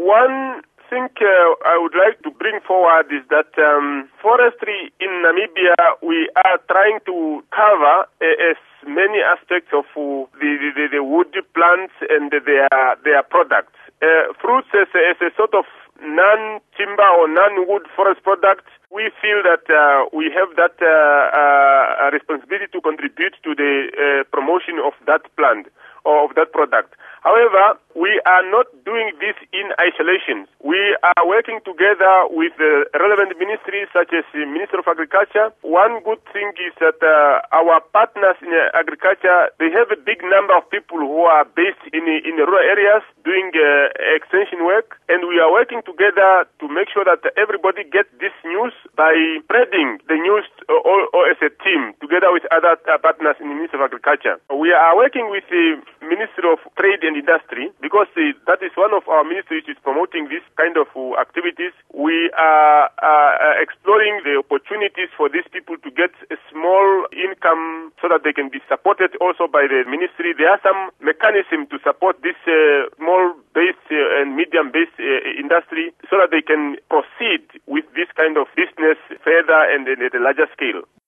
One thing I would like to bring forward is that forestry in Namibia, we are trying to cover as many aspects of the wood plants and their products. Fruits as a sort of non-timber or non-wood forest product, we feel that we have that responsibility to contribute to the promotion of that plant or of that product. However, we are not doing this in isolation. We are working together with relevant ministries such as the Ministry of Agriculture. One good thing is that our partners in agriculture, they have a big number of people who are based in rural areas doing extension work, and we are working together to make sure that everybody gets this news by spreading the news or as a team together with other partners in the Ministry of Agriculture. We are working with the Ministry of Trade and Industry because that is one of our ministries which is promoting this kind of activities. We are exploring the opportunities for these people to get a small income so that they can be supported also by the ministry. There are some mechanisms to support this small-based and medium-based industry so that they can proceed with this kind of business further and at a larger scale.